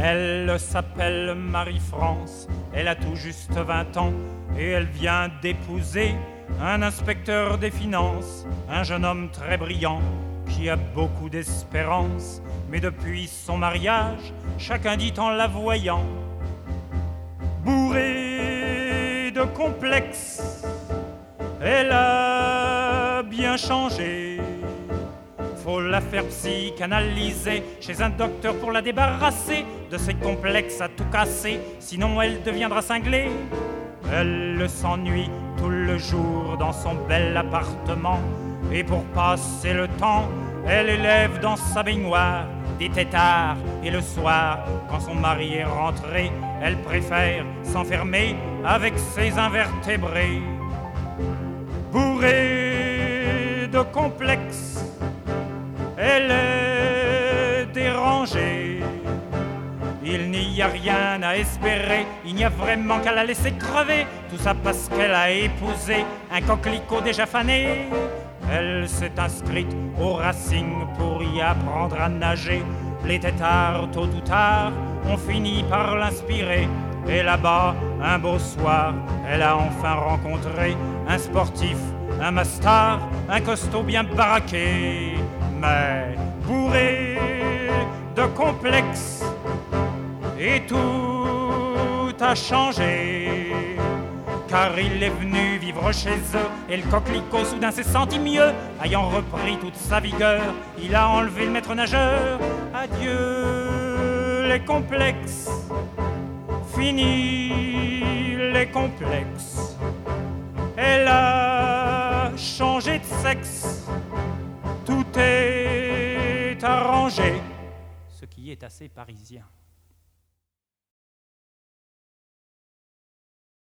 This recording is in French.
Elle s'appelle Marie-France, elle a tout juste 20 ans et elle vient d'épouser un inspecteur des finances, un jeune homme très brillant qui a beaucoup d'espérance. Mais depuis son mariage, chacun dit en la voyant bourrée de complexes, elle a bien changé. Faut la faire psychanalyser chez un docteur pour la débarrasser de ses complexes à tout casser, sinon elle deviendra cinglée. Elle s'ennuie tout le jour dans son bel appartement, et pour passer le temps, elle élève dans sa baignoire des têtards. Et le soir, quand son mari est rentré, elle préfère s'enfermer avec ses invertébrés. Bourrée de complexes, elle est dérangée. Il n'y a rien à espérer, il n'y a vraiment qu'à la laisser crever. Tout ça parce qu'elle a épousé un coquelicot déjà fané. Elle s'est inscrite au Racing pour y apprendre à nager. Les têtards, tôt ou tard, ont fini par l'inspirer. Et là-bas, un beau soir, elle a enfin rencontré un sportif, un mastar, un costaud bien baraqué. Mais bourré de complexes, et tout a changé, car il est venu vivre chez eux, et le coquelicot soudain s'est senti mieux. Ayant repris toute sa vigueur, il a enlevé le maître nageur. Adieu les complexes, fini les complexes. Elle a changé de sexe, tout est arrangé, ce qui est assez parisien.